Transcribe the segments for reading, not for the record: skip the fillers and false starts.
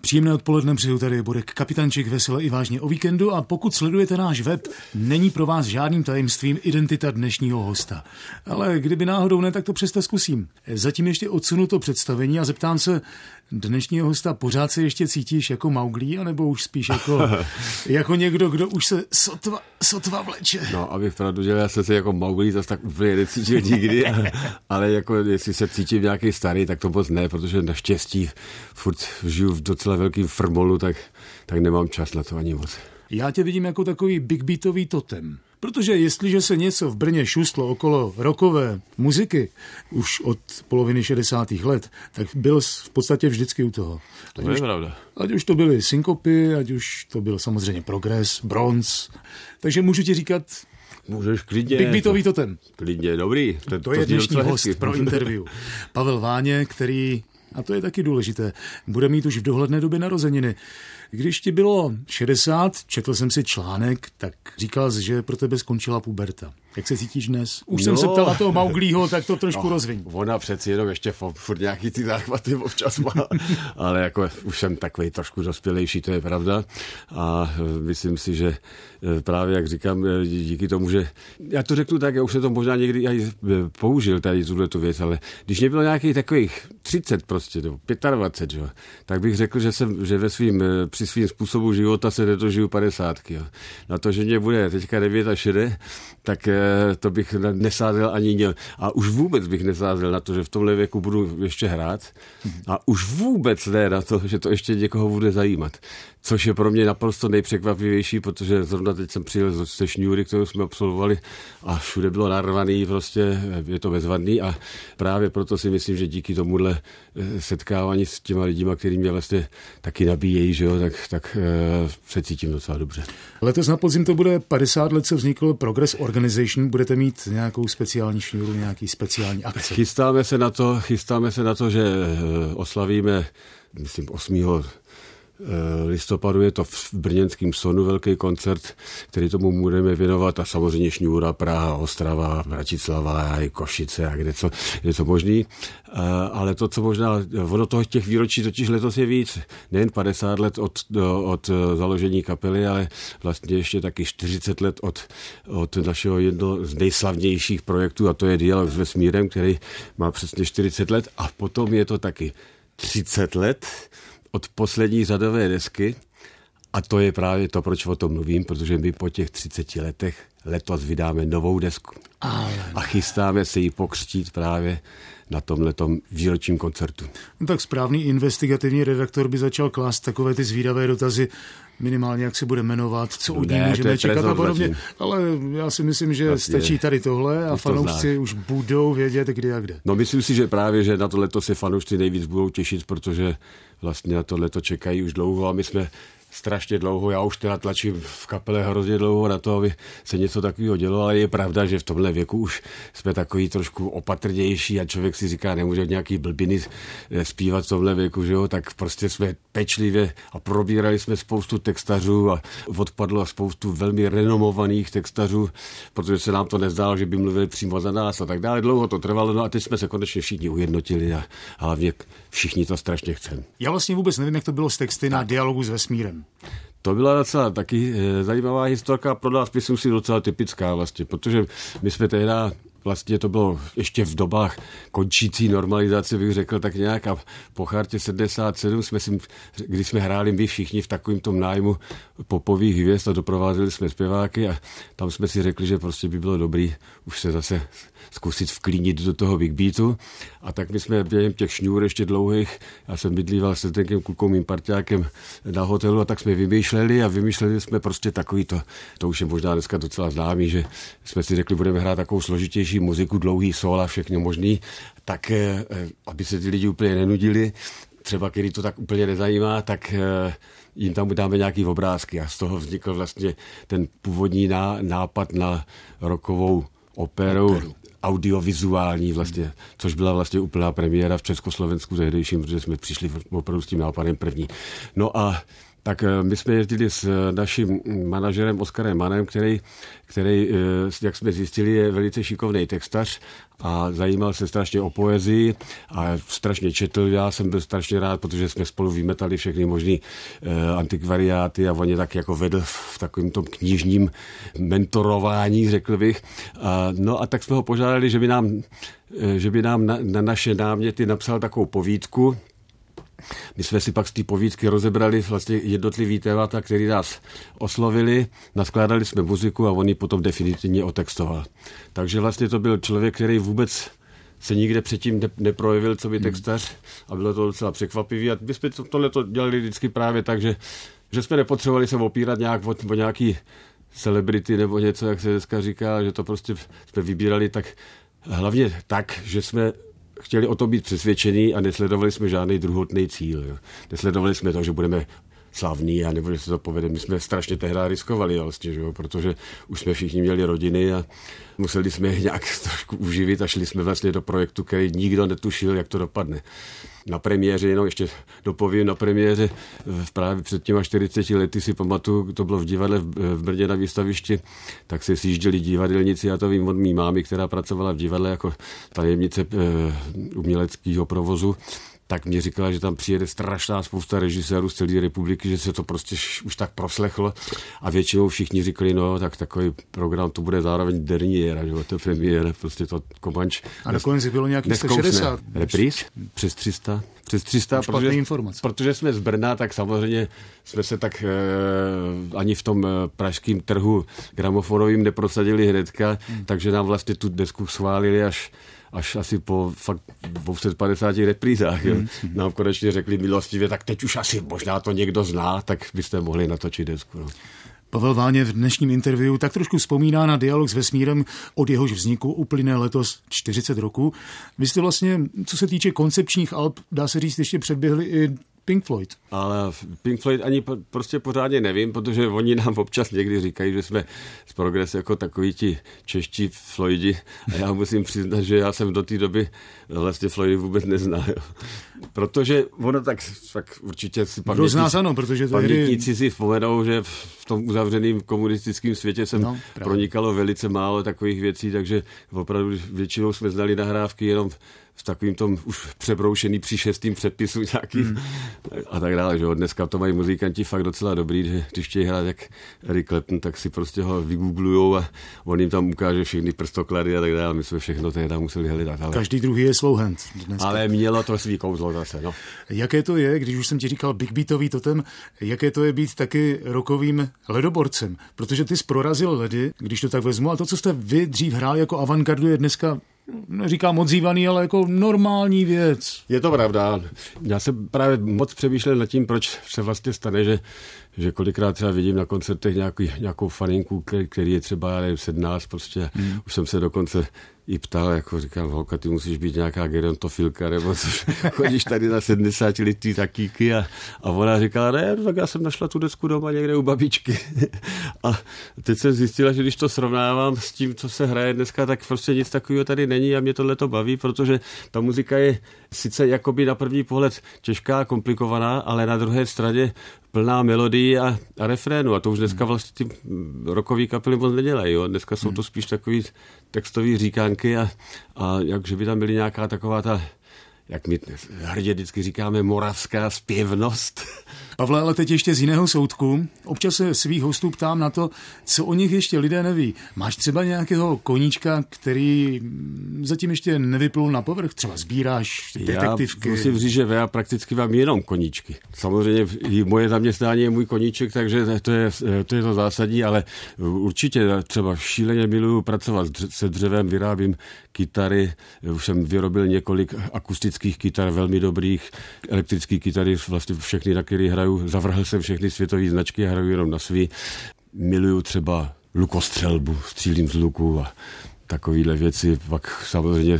Příjemné odpoledne, přeju, tady Borek Kapitanček, vesele i vážně o víkendu, a pokud sledujete náš web, není pro vás žádným tajemstvím identita dnešního hosta. Ale kdyby náhodou ne, tak to přesto zkusím. Zatím ještě odsunu to představení a zeptám se dnešního hosta, pořád se ještě cítíš jako Mauglí, anebo už spíš jako někdo, kdo už se sotva vleče? No, abych pravdu dělal, já jsem se jako Mauglí zase tak úplně necítil nikdy, ale jako jestli se cítím nějaký starý, tak to moc ne, protože naštěstí furt žiju v docela velkým frmolu, tak nemám čas na to ani moc. Já tě vidím jako takový big beatový totem. Protože jestliže se něco v Brně šustlo okolo rockové muziky už od poloviny 60. let, tak byl v podstatě vždycky u toho. To je pravda. Ať už to byly synkopy, ať už to byl samozřejmě progres, bronz. Takže můžu ti říkat... Můžeš klidně. Big beatový totem. Klidně, dobrý. To je dnešní host pro interview. Pavel Váně, který... A to je taky důležité. Bude mít už v dohledné době narozeniny. Když ti bylo 60, četl jsem si článek, tak říkal jsi, že pro tebe skončila puberta. Jak se cítíš dnes? Už jsem se ptal na toho Mauglího, tak to trošku rozviň. Ona přeci jenom ještě furt nějaký ty záchvaty občas má, ale jako už jsem takový trošku dospělejší, to je pravda. A myslím si, že právě, jak říkám, díky tomu, že já to řeknu tak, já už jsem to možná někdy i použil tady tuhletu věc, ale když mě bylo nějakých takových 30 prostě, nebo 25, jo, tak bych řekl, že při svým způsobu života se nedožiju 50. Jo. Na to, že mě bude teďka 69, tak to bych nesázel ani měl. A už vůbec bych nesázel na to, že v tomhle věku budu ještě hrát. A už vůbec ne na to, že to ještě někoho bude zajímat. Což je pro mě naprosto nejpřekvapivější, protože zrovna teď jsem přijel ze Šňůry, kterou jsme absolvovali, a všude bylo narvaný, prostě je to bezvadný, a právě proto si myslím, že díky tomuhle setkávání s těma lidima, který mě vlastně taky nabíjejí, že jo, tak se cítím docela dobře. Letos na podzim to bude 50 let, co vznikl Progress Organization. Budete mít nějakou speciální šňůru, nějaký speciální akce? Chystáme se na to, že oslavíme, myslím, 8. listopadu je to v brněnském Sonu velký koncert, který tomu budeme věnovat, a samozřejmě Šňůra, Praha, Ostrava, Bratislava, i Košice a kde co možný. Ale to, co možná, ono toho těch výročí totiž letos je víc. Nejen 50 let od založení kapely, ale vlastně ještě taky 40 let od našeho jednoho z nejslavnějších projektů, a to je Dialog s vesmírem, který má přesně 40 let, a potom je to taky 30 let od poslední řadové desky, a to je právě to, proč o tom mluvím, protože my po těch 30 letech letos vydáme novou desku. A chystáme se ji pokřtít právě na tomhletom výročním koncertu. No tak správný investigativní redaktor by začal klást takové ty zvídavé dotazy, minimálně jak se bude jmenovat, co od ní můžeme čekat a podobně. Ale já si myslím, že vlastně stačí tady tohle a fanoušci už budou vědět, kdy a kde. No, myslím si, že právě, že na tohleto se fanoušci nejvíc budou těšit, protože vlastně na tohleto čekají už dlouho, a my jsme strašně dlouho, já už teda tlačím v kapele hrozně dlouho na to, aby se něco takového dělo, ale je pravda, že v tomhle věku už jsme takový trošku opatrnější a člověk si říká, nemůže nějaký blbiny zpívat v tomhle věku, že jo, tak prostě jsme pečlivě a probírali jsme spoustu textařů a odpadlo spoustu velmi renomovaných textařů, protože se nám to nezdálo, že by mluvili přímo za nás a tak dále. Dlouho to trvalo, no a teď jsme se konečně všichni ujednotili a hlavně všichni to strašně chceme. Já vlastně vůbec nevím, jak to bylo s texty na Dialogu s vesmírem. To byla docela taky zajímavá historka, pro nás myslím si docela typická vlastně, protože my jsme tehda, vlastně to bylo ještě v dobách končící normalizace, bych řekl tak nějak, a po chartě 77 když jsme hráli my všichni v takovým tom nájmu popových hvězd a doprovázeli jsme zpěváky, a tam jsme si řekli, že prostě by bylo dobrý už se zase zkusit vklínit do toho big beatu. A tak my jsme během těch šňůr ještě dlouhých, já jsem bydlíval s tenkem klukou, mým parťákem na hotelu, a tak jsme vymýšleli jsme prostě takový to už je možná dneska docela známý, že jsme si řekli, budeme hrát takovou složitější muziku, dlouhý sóla, všechno možný, tak aby se ty lidi úplně nenudili, třeba který to tak úplně nezajímá, tak jim tam dáme nějaký obrázky, a z toho vznikl vlastně ten původní nápad na rockovou operu. Audiovizuální vlastně, což byla vlastně úplná premiéra v Československu tehdejším, protože jsme přišli opravdu s tím nápadem první. No a tak my jsme jezdili s naším manažerem Oskarem Manem, který, jak jsme zjistili, je velice šikovný textař a zajímal se strašně o poezii a strašně četl. Já jsem byl strašně rád, protože jsme spolu vymetali všechny možný antikvariáty a on je tak jako vedl v takovém tom knižním mentorování, řekl bych. No a tak jsme ho požádali, že by nám na naše náměty napsal takovou povídku. My jsme si pak z té povídky rozebrali vlastně jednotlivý témata, který nás oslovili, naskládali jsme muziku a on ji potom definitivně otextoval. Takže vlastně to byl člověk, který vůbec se nikde předtím neprojevil, co by textař, a bylo to docela překvapivý. A my jsme tohleto dělali vždycky právě tak, že jsme nepotřebovali se opírat nějak o nějaký celebrity nebo něco, jak se dneska říká, že to prostě jsme vybírali tak hlavně tak, že jsme chtěli o tom být přesvědčení a nesledovali jsme žádný druhotný cíl. Jo. Nesledovali jsme to, že budeme slavní a nebo že se to povede. My jsme strašně tehdy riskovali, vlastně, že jo, protože už jsme všichni měli rodiny a museli jsme je nějak trošku uživit a šli jsme vlastně do projektu, který nikdo netušil, jak to dopadne. Na premiéře, jenom ještě dopovím, na premiéře právě před těma 40 lety si pamatuju, to bylo v divadle v Brně na výstavišti, tak se sjížděli divadelníci, já to vím od mý mámy, která pracovala v divadle jako tajemnice uměleckého provozu, tak mě říkala, že tam přijede strašná spousta režisérů z celé republiky, že se to prostě už tak proslechlo a většinou všichni říkali, no tak takový program to bude zároveň derniéra, že to premiéra, prostě to Komanč. A nakonec bylo nějakých 160. Repríz? Přes 300. Přes 300, protože jsme z Brna, tak samozřejmě jsme se tak ani v tom pražském trhu gramofonovým neprosadili hnedka, takže nám vlastně tu desku schválili až asi po fakt 250 reprízách. Nám konečně řekli milostivě, tak teď už asi možná to někdo zná, tak byste mohli natočit desku. No. Pavel Váně v dnešním interview tak trošku vzpomíná na Dialog s vesmírem, od jehož vzniku uplyne letos 40 roků. Vy jste vlastně, co se týče koncepčních alb, dá se říct, ještě předběhli i Pink Floyd. Ale Pink Floyd ani prostě pořádně nevím, protože oni nám občas někdy říkají, že jsme z Progress jako takoví ti čeští Floydi a já musím přiznat, že já jsem do té doby vlastně Floydy vůbec neznal. Protože ono tak určitě si pamětníci si vzpomenou, že v tom uzavřeném komunistickém světě jsem pronikalo velice málo takových věcí, takže opravdu většinou jsme znali nahrávky jenom v takovým tom už přebroušený při 6. předpisu nějaký a tak dále. Že? Dneska to mají muzikanti fakt docela dobrý, že když chtějí hrát jak Eric Clapton, tak si prostě ho vygooglujou a on jim tam ukáže všechny prstoklady a tak dále. My jsme všechno tehdy museli hledat. Ale... Každý druhý je slouhant dneska. Ale mělo to svý kouzlo zase. No. Jaké to je, když už jsem ti říkal big beatový totem, jaké to je být taky rockovým ledoborcem? Protože ty jsi prorazil ledy, když to tak vezmu, a to, co jste vy dřív hráli jako avantgardu, je dneska neříkám odzývaný, ale jako normální věc. Je to pravda. Já jsem právě moc přemýšlel nad tím, proč se vlastně stane, že kolikrát třeba vidím na koncertech nějakou faninku, který je třeba 17, prostě už jsem se dokonce i ptal, jako říkám, holka, ty musíš být nějaká gerontofilka, nebo což chodíš tady na 70 letý takíky a ona říkala, ne, tak já jsem našla tu desku doma někde u babičky. A teď jsem zjistila, že když to srovnávám s tím, co se hraje dneska, tak prostě nic takového tady není a mě tohle to baví, protože ta muzika je sice jakoby na první pohled těžká, komplikovaná, ale na druhé straně plná melodii a refrénu. A to už dneska vlastně ty rockový kapely moc nedělají. Jo? Dneska jsou to spíš takový textový říkánky a jakže by tam byly nějaká taková ta, jak my hrdě vždycky říkáme, moravská zpěvnost. Pavle, ale teď ještě z jiného soudku. Občas se svých hostů ptám na to, co o nich ještě lidé neví. Máš třeba nějakého koníčka, který zatím ještě nevyplul na povrch? Třeba sbíráš detektivky? Já musím říct, že já prakticky mám jenom koníčky. Samozřejmě i moje zaměstnání je můj koníček, takže to je to zásadní, ale určitě třeba šíleně miluju pracovat se dřevem, vyrábím kytary, už jsem vyrobil několik akustických kytar, velmi dobrých, elektrických kytary, vlastně všechny, na které hraju. Zavrhl jsem všechny světové značky a hraju jenom na svý. Miluju třeba lukostřelbu, střílím z luku a takovýhle věci. Pak samozřejmě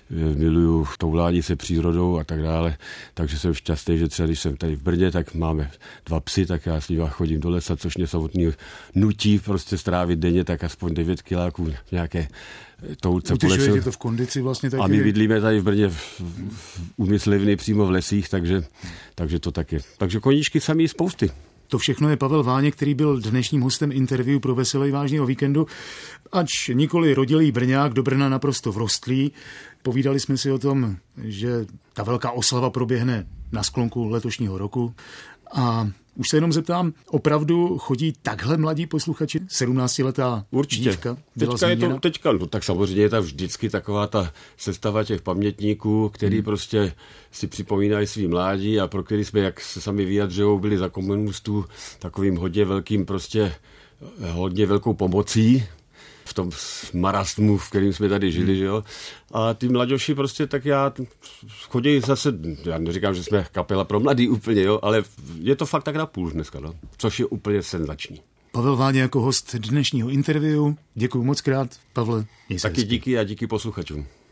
miluju toulání se přírodou a tak dále. Takže jsem šťastný, že třeba když jsem tady v Brně, tak máme 2 psy, tak já s nimi chodím do lesa, což mě samotný nutí prostě strávit denně tak aspoň 9 kiláků nějaké toulce po lesu. Je to v kondici vlastně taky. A my bydlíme tady v Brně u Myslivny přímo v lesích, takže to taky. Takže koníčky samý spousty. To všechno je Pavel Váně, který byl dnešním hostem interview pro Veselý vážně o víkendu. Ač nikoli rodilý Brňák, do Brna naprosto vrostlý. Povídali jsme si o tom, že ta velká oslava proběhne na sklonku letošního roku. A už se jenom zeptám, opravdu chodí takhle mladí posluchači? 17letá dívka byla zmíněna? Teďka, no tak samozřejmě je tam vždycky taková ta sestava těch pamětníků, který prostě si připomínají svý mládí a pro který jsme, jak se sami vyjadřují, byli za komunistů takovým hodně velkou pomocí v tom marasmu, v kterým jsme tady žili, že jo. A ty mladěši prostě tak chodí zase, já neříkám, že jsme kapela pro mladý úplně, jo, ale je to fakt tak na půl dneska, no, což je úplně senzační. Pavel Váně jako host dnešního interview. Děkuju moc krát, Pavle. Taky díky a díky posluchačům.